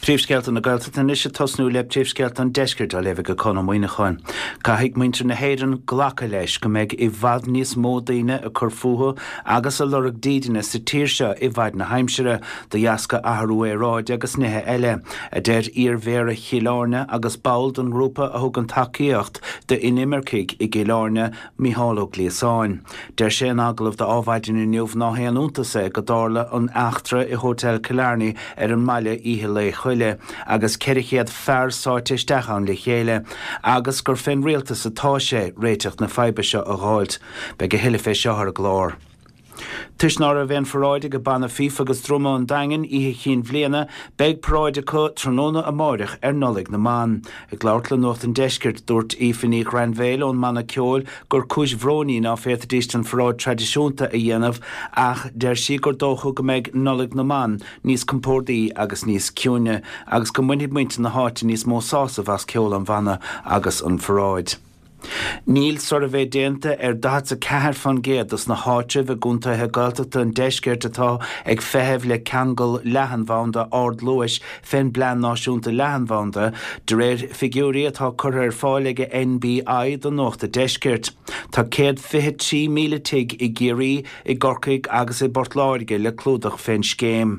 Príomhscealta na Gaelta tan is tosnú le príomhscealta an deiscirt a leh go chuna muoine chuin. Caithfidh muintir na héireann ghlacha leis go mbeidh i bhfad níos mó daoine a chur fuatha agus a lorg dídeanna sa tír seo i bhfad na heimsire do dheasca athrú é ráid agus nithe eile a déir iarmhéara chiileárne agus bail don grúpa a thug an tacaíocht de inimircaigh i gciileárne Mícheál Ó Gléasáin. Deir sé an aglah de ábhaidin in nniuh náhéan úntasa go dála an achtra i Hótel Killarney ar an maile ihe le chuile agus ceirichéad fearrsáitisteachán le chéile agus gur fin rialtas atá sé réiteach na feibe seo a gháilt be go hiile fé seo ar glár. Tuisnar a bhéin forráide go banna FIFA agus droma an dagan ihe chin bhliana beag próide có tróna a máireach ar nolig na man. I gláirtla nuacht an deiscirt dúirt Aoifeaní Granville ón manna ceol gur cúis bhróní ná féadadíist an forráid tradiisiúnta a dhéanamh ach der sí gur dócha go méid nolig na man níos compórdaí agus níos ciúne agus go muinid muinte na háte níos mó sásamh as ceol an bhanna agus an forráid. Níl sor a bheith déanta ar dat a ceathar fan géadas na háitrimh a gúntathe Gaeltachta an deiscirt atá ag feitheamh le ceangal leathanbhánda Ard Luais fin blean náisiúnta leathanbhánda de réir figiúrí atá chur ar fáil ag NBI don nuacht a deiscirt. Tá 123 míle tig i géirí i Gorcaigh agus i Bortláirge le clúdach fin scéim.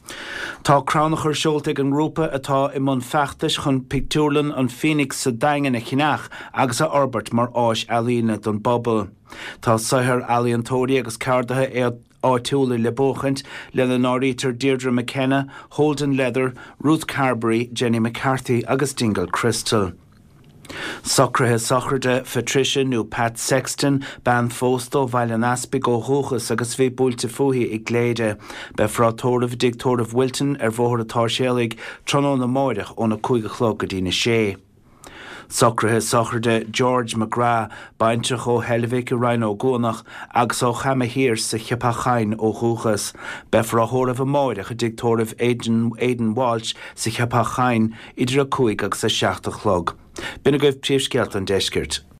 Tá cránach ar seoltaigh an grúpa atá i mbun feachtais chun pictiúrlan an Phoenix sa daingan a chinach agus a orbert mar áis ealaíne don bobbal. Tá saithar ealaíontóirí agus cardathe áitiúla le bóchant le na nárítar Deirdre McKenna, Holden Leather, Ruth Carberry, Jenny McCarthy agus Dingle Crystal. Socrathe socrde Patricia nó Pat Sexton ban fóstó bhaile an aspa go thuchas agus bhí búilte fuhi i gléide be frátóramh digtóramh Wilton ar bhóthar atá séalaigh tróna na máireach óna 5 go dtí na sé. Socrathe socrde George McGrath bainteach ó Helvic i Rhino Gónach agus ó Chama Hir sa Cheapacháin ó Chúchas be fráthóramh a máireach a digtóramh Aidan Walsh sa Cheapacháin idir a 5 agus a 7 chlog. Bina goibh príomhscealta an deiscirt.